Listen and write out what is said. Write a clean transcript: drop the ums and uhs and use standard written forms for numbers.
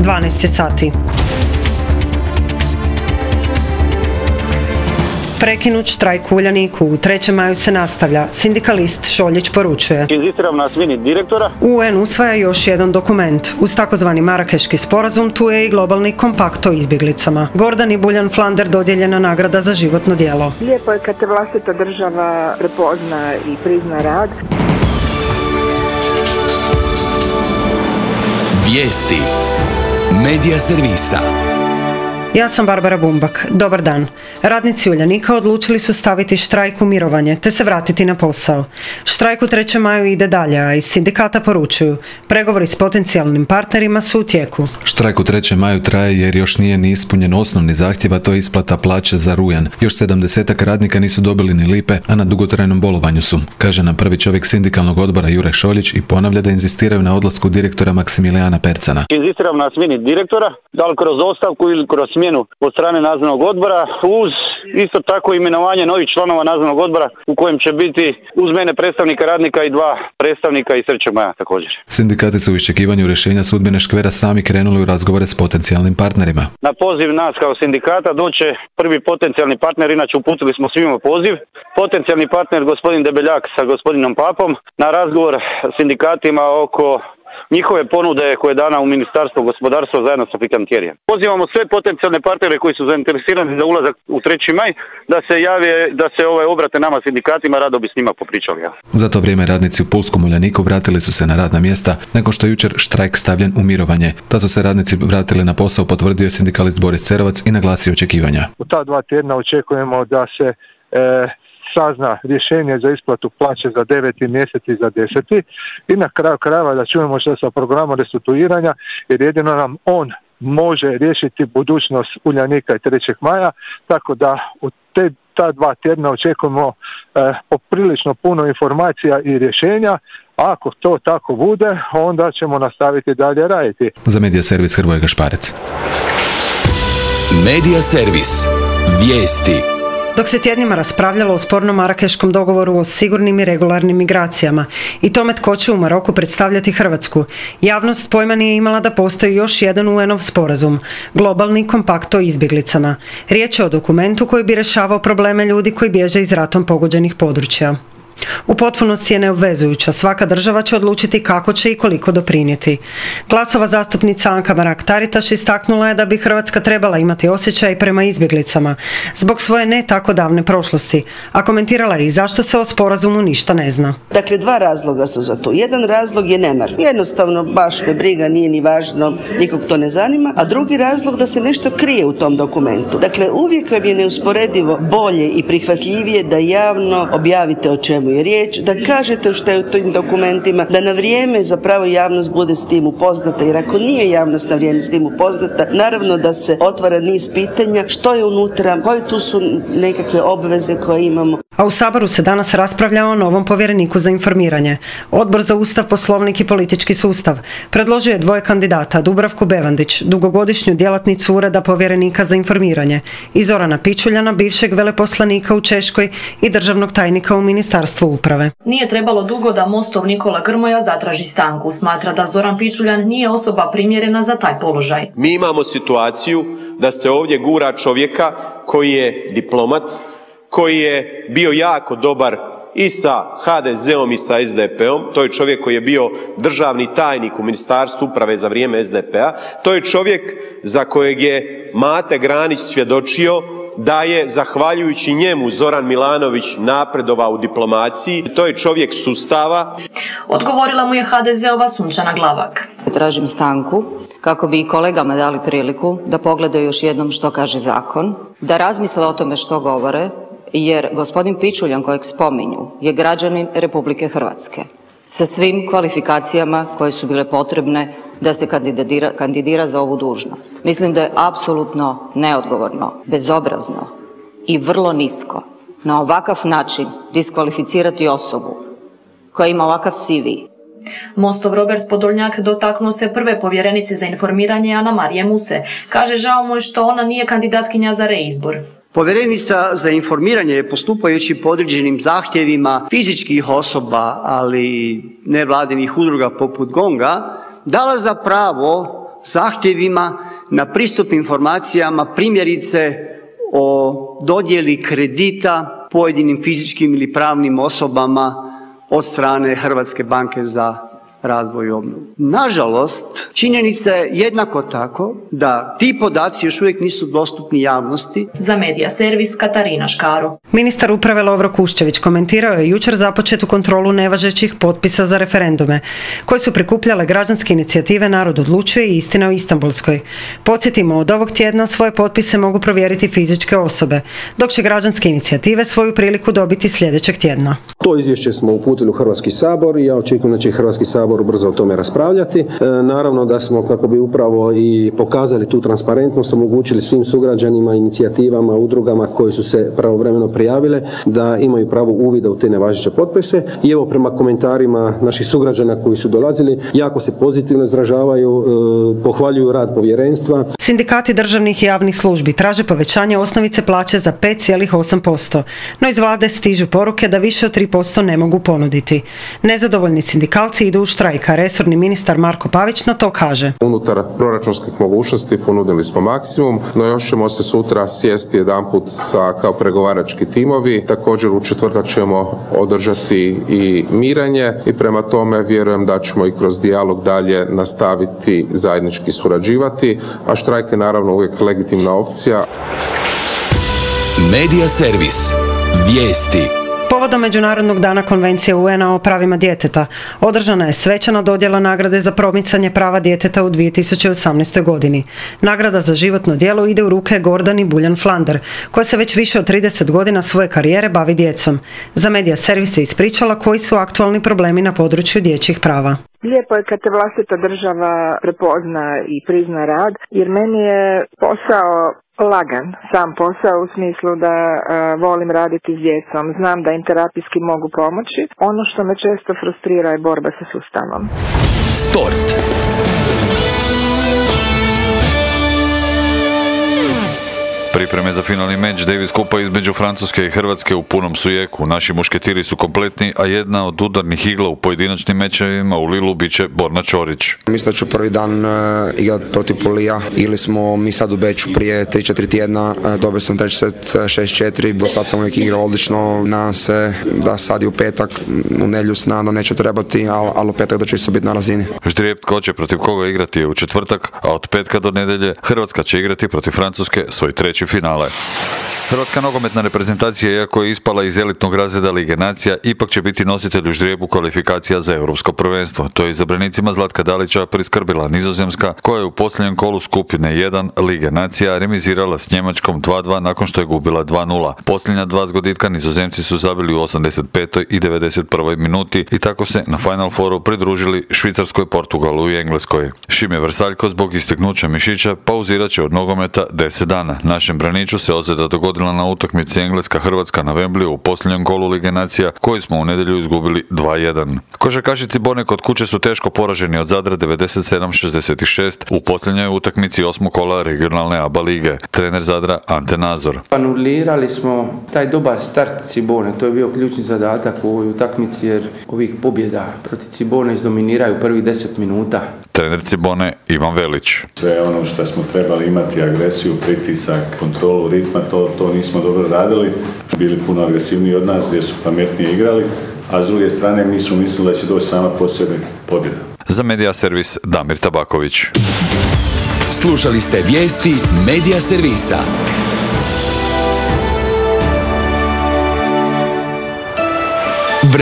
12 sati. Prekinut štrajk u Uljaniku, u 3. maju se nastavlja. Sindikalist Šoljić poručuje. Inzistiram na smjeni direktora. UN usvaja još jedan dokument. Uz takozvani Marakeški sporazum tu je i globalni kompakt o izbjeglicama. Gordani Buljan-Flander dodijeljena nagrada za životno djelo. Lijepo je kad te vlastita država prepozna i prizna rad. Vijesti Medija servisa. Ja sam Barbara Bumbak. Dobar dan. Radnici Uljanika odlučili su staviti štrajk u mirovanje te se vratiti na posao. Štrajk u 3. maju ide dalje, a iz sindikata poručuju. Pregovori s potencijalnim partnerima su u tijeku. Štrajk u 3. maju traje jer još nije ni ispunjen osnovni zahtjev, a to je isplata plaće za rujan. Još 70 radnika nisu dobili ni lipe, a na dugotrajnom bolovanju su, kaže nam prvi čovjek sindikalnog odbora Jure Šoljić i ponavlja da inzistiraju na odlasku direktora Maksimilijana Percana. Inzistiram na smjeni direktora, da li kroz ostavku ili kroz smjenu od strane nadzornog odbora, uz isto tako imenovanje novih članova nadzornog odbora u kojem će biti uz mene predstavnika radnika i 2 predstavnika iz 3. maja također. Sindikati su u iščekivanju rješenja sudbine škvera sami krenuli u razgovore s potencijalnim partnerima. Na poziv nas kao sindikata doće prvi potencijalni partner, inače uputili smo svima poziv. Potencijalni partner gospodin Debeljak sa gospodinom Papom na razgovor sindikatima oko njihove ponude koje je dana u Ministarstvo gospodarstva zajedno sa Pikantjerijem. Pozivamo sve potencijalne partnere koji su zainteresirani za ulazak u 3. maj da se jave, da se obrate nama sindikatima, rado bi s njima popričali. Za to vrijeme radnici u Pulskom Uljaniku vratili su se na radna mjesta nakon što je jučer štrajk stavljen u mirovanje. Da su se radnici vratili na posao potvrdio je sindikalist Boris Cerovac i naglasio očekivanja. U ta 2 tjedna očekujemo da se sazna rješenje za isplatu plaće za 9. mjesec i za 10. i na kraju krajeva da čujemo što sa programom restrukturiranja, jer jedino nam on može riješiti budućnost Uljanika i 3. maja, tako da u ta 2 tjedna očekujemo poprilično puno informacija i rješenja. Ako to tako bude, onda ćemo nastaviti dalje raditi. Za Medija servis Hrvoje Gašparec. Medija servis. Vijesti. Dok se tjednima raspravljalo o spornom marakeškom dogovoru o sigurnim i regularnim migracijama i tome tko će u Maroku predstavljati Hrvatsku, javnost pojma nije imala da postoji još jedan UN-ov sporazum, globalni kompakt o izbjeglicama. Riječ je o dokumentu koji bi rješavao probleme ljudi koji bježe iz ratom pogođenih područja. U potpunosti je neobvezujuća, svaka država će odlučiti kako će i koliko doprinijeti. Glasova zastupnica Anka Mrak-Taritaš istaknula je da bi Hrvatska trebala imati osjećaj prema izbjeglicama zbog svoje ne tako davne prošlosti, a komentirala je i zašto se o sporazumu ništa ne zna. Dakle, 2 razloga su za to. Jedan razlog je nemar. Jednostavno, baš me briga, nije ni važno, nikog to ne zanima. A drugi razlog da se nešto krije u tom dokumentu. Dakle, uvijek vam je neusporedivo bolje i prihvatljivije da javno objavite o čemu je riječ, da kažete što je u tim dokumentima, da na vrijeme zapravo javnost bude s tim upoznata, jer ako nije javnost na vrijeme s tim upoznata, naravno da se otvara niz pitanja što je unutra, koje tu su nekakve obveze koje imamo. A u Saboru se danas raspravlja o novom povjereniku za informiranje. Odbor za Ustav, Poslovnik i politički sustav predložio je 2 kandidata, Dubravku Bevandić, dugogodišnju djelatnicu Ureda povjerenika za informiranje, i Zorana Pičuljana, bivšeg veleposlanika u Češkoj i državnog tajnika u Ministarstvu uprave. Nije trebalo dugo da Mostov Nikola Grmoja zatraži stanku. Smatra da Zoran Pičuljan nije osoba primjerena za taj položaj. Mi imamo situaciju da se ovdje gura čovjeka koji je diplomat, koji je bio jako dobar i sa HDZ-om i sa SDP-om. To je čovjek koji je bio državni tajnik u Ministarstvu uprave za vrijeme SDP-a. To je čovjek za kojeg je Mate Granić svjedočio da je zahvaljujući njemu Zoran Milanović napredovao u diplomaciji. To je čovjek sustava. Odgovorila mu je HDZ-ova Sunčana Glavak. Tražim stanku kako bi i kolegama dali priliku da pogledaju još jednom što kaže zakon, da razmisle o tome što govore, jer gospodin Pičuljan kojeg spominju je građanin Republike Hrvatske sa svim kvalifikacijama koje su bile potrebne da se kandidira za ovu dužnost. Mislim da je apsolutno neodgovorno, bezobrazno i vrlo nisko na ovakav način diskvalificirati osobu koja ima ovakav CV. Mostov Robert Podolnjak dotaknuo se prve povjerenice za informiranje Anamarije Muse. Kaže žao mu je što ona nije kandidatkinja za reizbor. Povjerenica za informiranje je postupajući po određenim zahtjevima fizičkih osoba, ali nevladinih udruga poput GONG-a, dala za pravo zahtjevima na pristup informacijama, primjerice o dodjeli kredita pojedinim fizičkim ili pravnim osobama od strane Hrvatske banke za razvoj i obnovu. Nažalost, činjenica je jednako tako da ti podaci još uvijek nisu dostupni javnosti. Za Medija servis Katarina Škaro. Ministar uprave Lovro Kuščević komentirao je jučer započetu kontrolu nevažećih potpisa za referendume, koje su prikupljale građanske inicijative Narod odlučuje i Istina o Istanbulskoj. Podsjetimo, od ovog tjedna svoje potpise mogu provjeriti fizičke osobe, dok će građanske inicijative svoju priliku dobiti sljedećeg tjedna. To izvješće smo uputili u Hrvatski sabor i ja očekujem da će Hrvatski sabor brzo o tome raspravljati. Naravno da smo, kako bi upravo i pokazali tu transparentnost, omogućili svim sugrađanima, inicijativama, udrugama koji su se pravovremeno prijavile da imaju pravo uvida u te nevažeće potpise. I evo, prema komentarima naših sugrađana koji su dolazili, jako se pozitivno izražavaju, pohvaljuju rad povjerenstva. Sindikati državnih i javnih službi traže povećanje osnovice plaće za 5,8%, no iz vlade stižu poruke da više od 3% ne mogu ponuditi. Nezadovoljni sindikalci idu u štrajk, a resorni ministar Marko Pavić na to kaže: unutar proračunskih mogućnosti ponudili smo maksimum, no još ćemo se sutra sjesti jedanput kao pregovarački timovi. Također u četvrtak ćemo održati i mirenje i prema tome vjerujem da ćemo i kroz dijalog dalje nastaviti zajednički surađivati, a štrajk je naravno uvijek legitimna opcija. Medija servis. Vijesti. Povodom Međunarodnog dana Konvencije UN-a o pravima djeteta održana je svečana dodjela nagrade za promicanje prava djeteta u 2018. godini. Nagrada za životno djelo ide u ruke Gordani Buljan Flander, koja se već više od 30 godina svoje karijere bavi djecom. Za Medija servis je ispričala koji su aktualni problemi na području dječjih prava. Lijepo je kad te vlastita država prepozna i prizna rad, jer meni je posao lagan, sam posao u smislu da volim raditi s djecom. Znam da im terapijski mogu pomoći. Ono što me često frustrira je borba sa sustavom. Sport. Pripreme za finalni meč Davis Kupa između Francuske i Hrvatske u punom su jeku. Naši mušketiri su kompletni, a jedna od udarnih igla u pojedinačnim mečevima u Lilu biće Borna Ćorić. Mislim da ću prvi dan igrati protiv Polija. Ili smo mi sad u Beču prije 3-4 tjedna. Dobio sam treći set 6-4, do sad sam uvijek igrao odlično. Nadam se da sad i u petak, u nedjelju se nadam da neće trebati, ali u petak da će isto biti na razini. Ždrijeb tko će protiv koga igrati je u četvrtak, a od petka do nedjelje Hrvatska će igrati protiv Francuske svoj treći finale. Hrvatska nogometna reprezentacija, iako je ispala iz elitnog razreda Lige nacija, ipak će biti nositelj u ždrijebu kvalifikacija za europsko prvenstvo. To je izabranicima Zlatka Dalića priskrbila Nizozemska, koja je u posljednjem kolu skupine 1 Lige nacija remizirala s Njemačkom 2-2 nakon što je gubila 2-0. Posljednja dva zgoditka Nizozemci su zabili u 85. i 91. minuti i tako se na Final Fouru pridružili Švicarskoj, Portugalu i Engleskoj. Šime Vrsaljko zbog isteknuća mišića pauzirat će od nogometa 10 dana. Našem braniču se ozljeda dogodila na utakmici Engleska-Hrvatska na Wembleyju u posljednjem kolu Lige nacija, koji smo u nedjelju izgubili 2-1. Košarkaši Cibone kod kuće su teško poraženi od Zadra 97-66 u posljednjoj utakmici 8. kola regionalne ABA lige. Trener Zadra Ante Nazor. Anulirali smo taj dobar start Cibone, to je bio ključni zadatak u ovoj utakmici jer ovih pobjeda protiv Cibone izdominiraju prvih 10 minuta. Trener Cibone Ivan Velić. Sve ono što smo trebali imati, agresiju, pritisak, kontrolu ritma, to nismo dobro radili. Bili puno agresivniji od nas gdje su pametnije igrali, a s druge strane mi smo mislili da će doći sama po sebi pobjeda. Za Medija servis Damir Tabaković. Slušali ste vijesti Medija servisa.